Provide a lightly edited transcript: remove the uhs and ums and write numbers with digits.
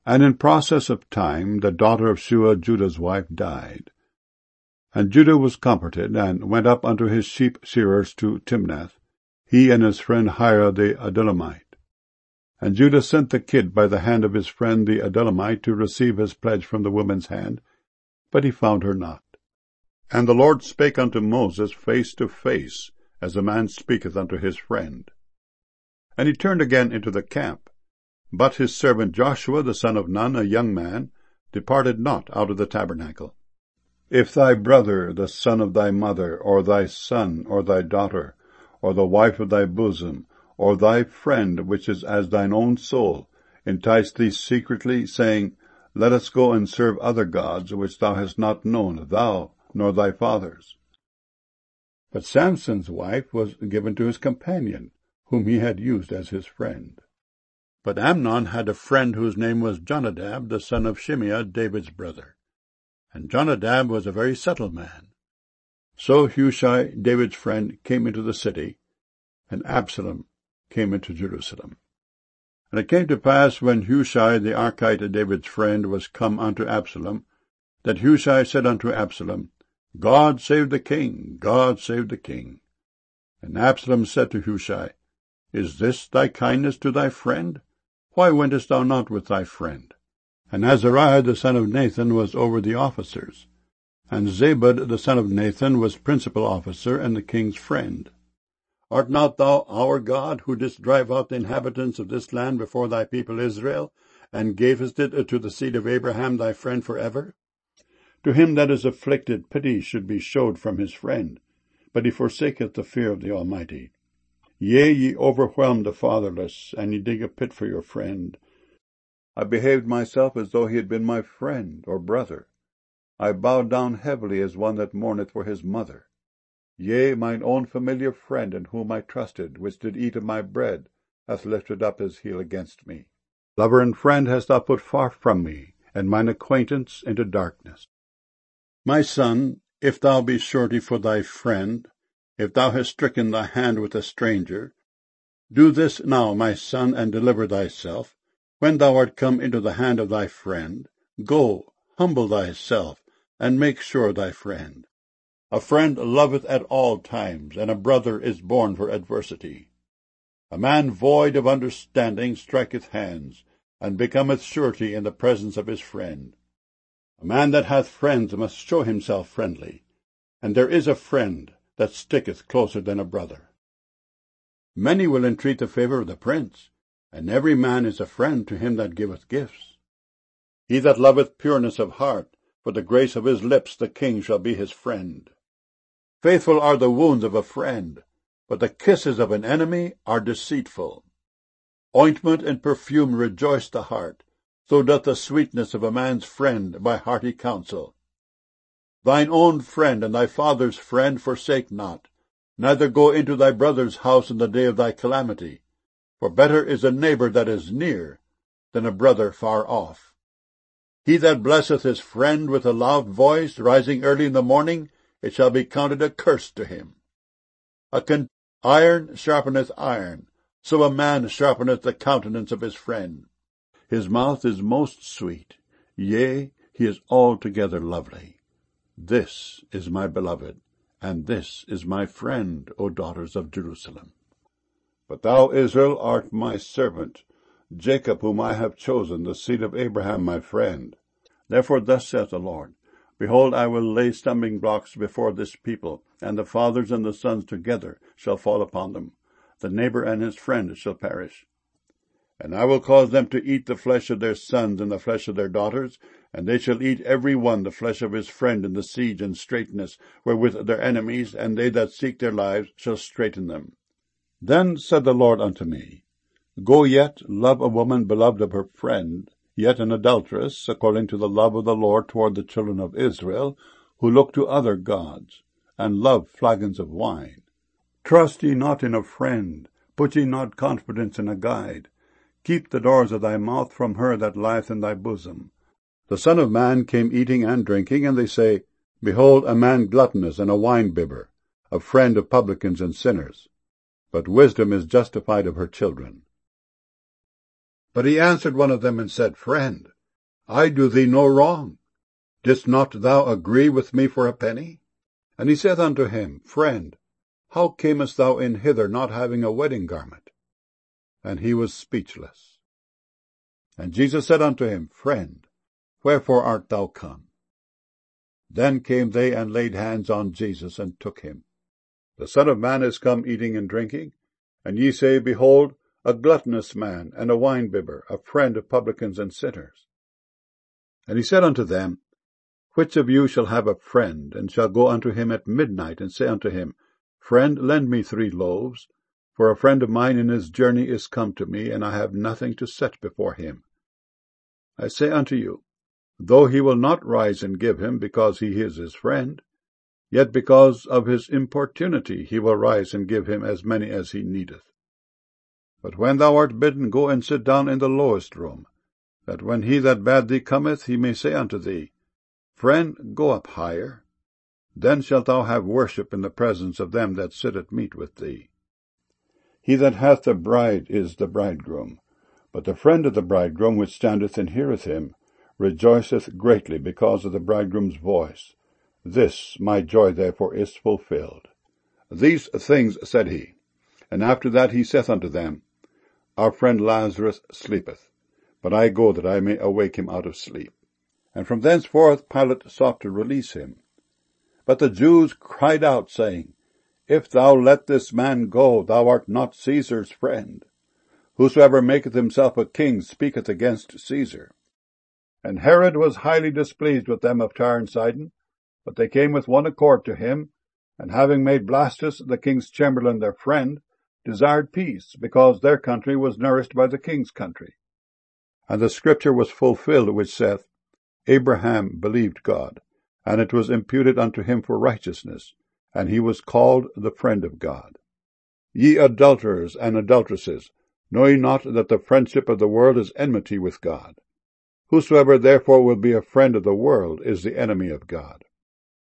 And in process of time the daughter of Shua, Judah's wife, died. And Judah was comforted, and went up unto his sheep shearers to Timnath, he and his friend Hira the Adullamite. And Judah sent the kid by the hand of his friend the Adullamite to receive his pledge from the woman's hand, but he found her not. And the Lord spake unto Moses face to face, as a man speaketh unto his friend. And he turned again into the camp. But his servant Joshua the son of Nun, a young man, departed not out of the tabernacle. If thy brother, the son of thy mother, or thy son, or thy daughter, or the wife of thy bosom, or thy friend, which is as thine own soul, entice thee secretly, saying, Let us go and serve other gods, which thou hast not known, thou, nor thy fathers. But Samson's wife was given to his companion, whom he had used as his friend. But Amnon had a friend whose name was Jonadab, the son of Shimeah, David's brother. And Jonadab was a very subtle man. So Hushai, David's friend, came into the city, and Absalom came into Jerusalem. And it came to pass, when Hushai the Archite, David's friend, was come unto Absalom, that Hushai said unto Absalom, God save the king, God save the king. And Absalom said to Hushai, Is this thy kindness to thy friend? Why wentest thou not with thy friend? And Azariah the son of Nathan was over the officers, and Zabud the son of Nathan was principal officer and the king's friend. Art not thou our God, who didst drive out the inhabitants of this land before thy people Israel, and gavest it to the seed of Abraham thy friend forever? To him that is afflicted pity should be showed from his friend, but he forsaketh the fear of the Almighty. Yea, ye overwhelm the fatherless, and ye dig a pit for your friend. I behaved myself as though he had been my friend or brother. I bowed down heavily as one that mourneth for his mother. Yea, mine own familiar friend, in whom I trusted, which did eat of my bread, hath lifted up his heel against me. Lover and friend hast thou put far from me, and mine acquaintance into darkness. My son, if thou be surety for thy friend, if thou hast stricken thy hand with a stranger, do this now, my son, and deliver thyself. When thou art come into the hand of thy friend, go, humble thyself, and make sure thy friend. A friend loveth at all times, and a brother is born for adversity. A man void of understanding striketh hands, and becometh surety in the presence of his friend. A man that hath friends must show himself friendly, and there is a friend that sticketh closer than a brother. Many will entreat the favour of the prince, and every man is a friend to him that giveth gifts. He that loveth pureness of heart, for the grace of his lips the king shall be his friend. Faithful are the wounds of a friend, but the kisses of an enemy are deceitful. Ointment and perfume rejoice the heart, so doth the sweetness of a man's friend by hearty counsel. Thine own friend and thy father's friend forsake not, neither go into thy brother's house in the day of thy calamity, for better is a neighbor that is near than a brother far off. He that blesseth his friend with a loud voice, rising early in the morning, it shall be counted a curse to him. Iron sharpeneth iron, so a man sharpeneth the countenance of his friend. His mouth is most sweet, yea, he is altogether lovely. This is my beloved, and this is my friend, O daughters of Jerusalem. But thou, Israel, art my servant, Jacob whom I have chosen, the seed of Abraham my friend. Therefore thus saith the Lord, Behold, I will lay stumbling blocks before this people, and the fathers and the sons together shall fall upon them. The neighbor and his friend shall perish. And I will cause them to eat the flesh of their sons and the flesh of their daughters, and they shall eat every one the flesh of his friend in the siege and straitness, wherewith their enemies, and they that seek their lives, shall straiten them. Then said the Lord unto me, Go yet, love a woman beloved of her friend, yet an adulteress, according to the love of the Lord toward the children of Israel, who look to other gods, and love flagons of wine. Trust ye not in a friend, put ye not confidence in a guide. Keep the doors of thy mouth from her that lieth in thy bosom. The Son of Man came eating and drinking, and they say, Behold, a man gluttonous and a wine-bibber, a friend of publicans and sinners. But wisdom is justified of her children. But he answered one of them and said, Friend, I do thee no wrong. Didst not thou agree with me for a penny? And he said unto him, Friend, how camest thou in hither not having a wedding garment? And he was speechless. And Jesus said unto him, Friend, wherefore art thou come? Then came they and laid hands on Jesus, and took him. The Son of Man is come eating and drinking, and ye say, Behold, a gluttonous man, and a winebibber, a friend of publicans and sinners. And he said unto them, Which of you shall have a friend, and shall go unto him at midnight, and say unto him, Friend, lend me 3 loaves, for a friend of mine in his journey is come to me, and I have nothing to set before him? I say unto you, though he will not rise and give him, because he is his friend, yet because of his importunity he will rise and give him as many as he needeth. But when thou art bidden, go and sit down in the lowest room, that when he that bade thee cometh, he may say unto thee, Friend, go up higher. Then shalt thou have worship in the presence of them that sit at meat with thee. He that hath a bride is the bridegroom, but the friend of the bridegroom which standeth and heareth him rejoiceth greatly because of the bridegroom's voice. This my joy therefore is fulfilled. These things said he, and after that he saith unto them, Our friend Lazarus sleepeth, but I go that I may awake him out of sleep. And from thenceforth Pilate sought to release him. But the Jews cried out, saying, If thou let this man go, thou art not Caesar's friend. Whosoever maketh himself a king speaketh against Caesar. And Herod was highly displeased with them of Tyre and Sidon, but they came with one accord to him, and having made Blastus, the king's chamberlain, their friend, desired peace, because their country was nourished by the king's country. And the scripture was fulfilled, which saith, Abraham believed God, and it was imputed unto him for righteousness, and he was called the friend of God. Ye adulterers and adulteresses, know ye not that the friendship of the world is enmity with God? Whosoever therefore will be a friend of the world is the enemy of God.